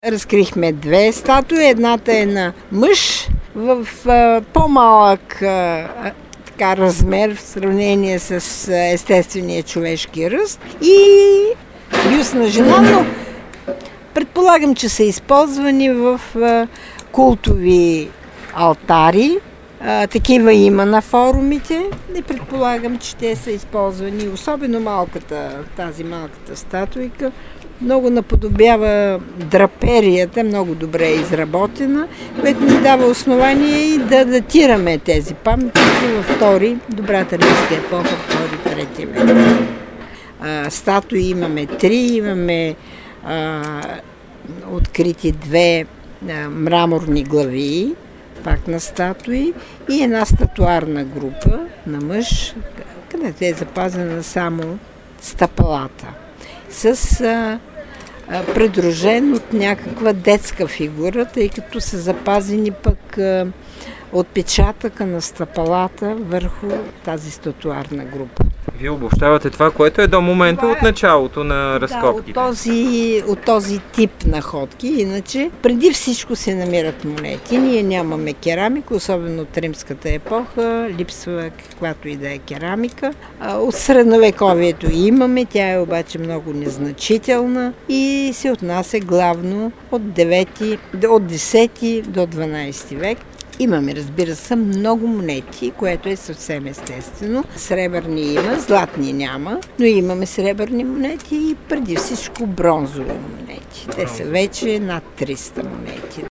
Разкрихме две статуи. Едната е на мъж в по-малък размер в сравнение с естествения човешки ръст и бюст на жена, но предполагам, че са използвани в култови алтари. Такива има на форумите и предполагам, че те са използвани, особено тази малката статуйка. Много наподобява драперията, много добре е изработена, което ни дава основание и да датираме тези паметници във добрата римска епоха, втори-трети век. Статуи имаме три, имаме открити две мраморни глави, пак на статуи, и една статуарна група на мъж, където е запазена само стъпалата, с придружен от някаква детска фигура, тъй като са запазени пък отпечатъка на стъпалата върху тази статуарна група. Вие обобщавате това, което е до момента от началото на разкопките. Да, от този тип находки. Иначе, преди всичко се намират монети. Ние нямаме керамика, особено от римската епоха. Липсва каквато и да е керамика. От средновековието имаме, тя е обаче много незначителна и се отнася главно от 10 до 12 век. Имаме, разбира се, много монети, което е съвсем естествено. Сребърни има, златни няма, но имаме сребърни монети и преди всичко бронзови монети. Те са вече над 300 монети.